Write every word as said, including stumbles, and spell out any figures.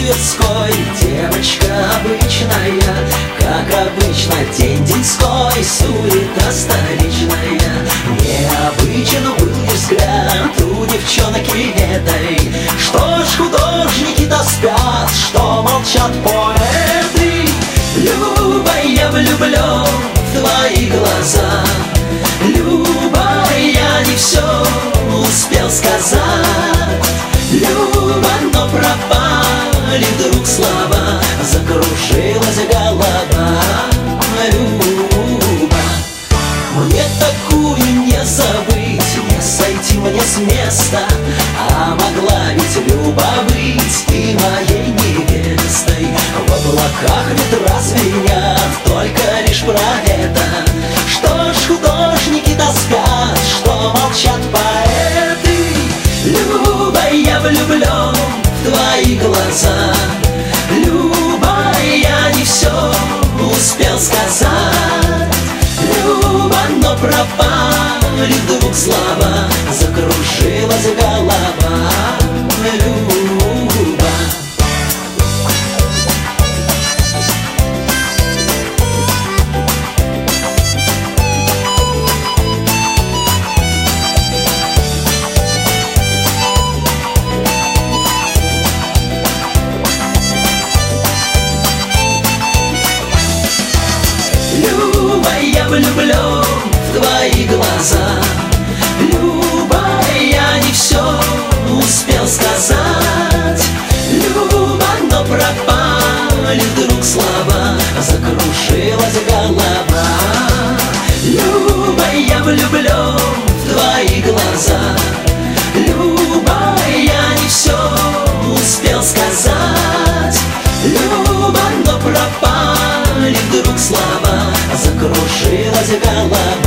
Тверской. Девочка обычная, как обычно, день деньской, суета столичная. Необычен был и взгляд у девчонок и этой. Что ж художники-то спят, что молчат поэты? Люба, я влюблен в твои глаза. Люба, я не все успел сказать. Люба, но пропали вдруг слова, закружилась голова. Люба, мне такую не забыть, не сойти мне с места. А могла ведь Люба быть и моей невестой. В облаках ветра звенят только лишь про это. Что ж художники-то спят, что молчат поэты? Люба, я влюблен в твои глаза. Люба, я не все успел сказать. Люба, но пропали вдруг слова, закружилась голова. Люба. Люба, я влюблен в твои глаза. Люба, я не все успел сказать. Люба, но пропали вдруг слова, закружилась голова. Люба, я влюблен в твои глаза. Люба, я не все успел сказать. Люба, но пропали вдруг слова, закружилась голова.